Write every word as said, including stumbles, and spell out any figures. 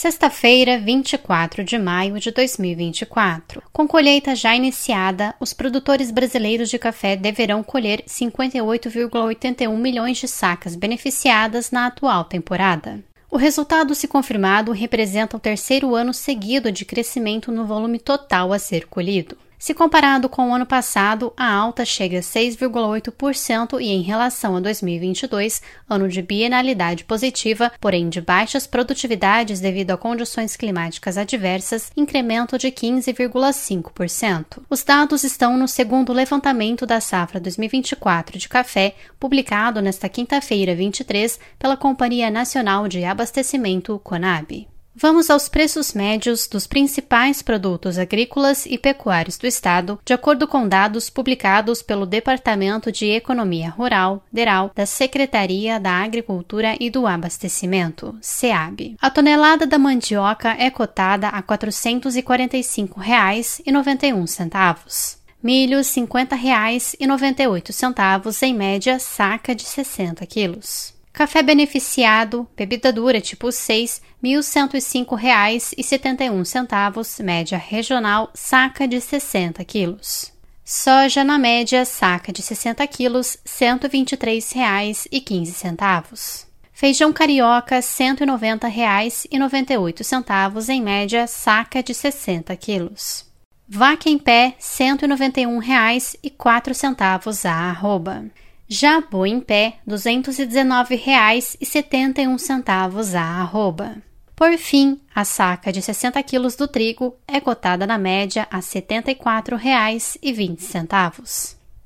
Sexta-feira, vinte e quatro de maio de dois mil e vinte e quatro. Com colheita já iniciada, os produtores brasileiros de café deverão colher cinquenta e oito vírgula oitenta e um milhões de sacas beneficiadas na atual temporada. O resultado, se confirmado, representa o terceiro ano seguido de crescimento no volume total a ser colhido. Se comparado com o ano passado, a alta chega a seis vírgula oito por cento e em relação a dois mil e vinte e dois, ano de bienalidade positiva, porém de baixas produtividades devido a condições climáticas adversas, incremento de quinze vírgula cinco por cento. Os dados estão no segundo levantamento da safra dois mil e vinte e quatro de café, publicado nesta quinta-feira, vinte e três, pela Companhia Nacional de Abastecimento, CONAB. Vamos aos preços médios dos principais produtos agrícolas e pecuários do estado, de acordo com dados publicados pelo Departamento de Economia Rural, DERAL, da Secretaria da Agricultura e do Abastecimento, SEAB. A tonelada da mandioca é cotada a quatrocentos e quarenta e cinco reais e noventa e um centavos. Milho, cinquenta reais e noventa e oito centavos, em média, saca de sessenta quilos. Café beneficiado, bebida dura tipo seis, mil cento e cinco reais e setenta e um centavos, média regional, saca de sessenta quilos. Soja na média, saca de sessenta quilos, cento e vinte e três reais e quinze centavos. Feijão carioca, cento e noventa reais e noventa e oito centavos, em média, saca de sessenta quilos. Vaca em pé, cento e noventa e um reais e quatro centavos a arroba. Já boi em pé, duzentos e dezenove reais e setenta e um centavos a arroba. Por fim, a saca de sessenta quilos do trigo é cotada na média a setenta e quatro reais e vinte centavos.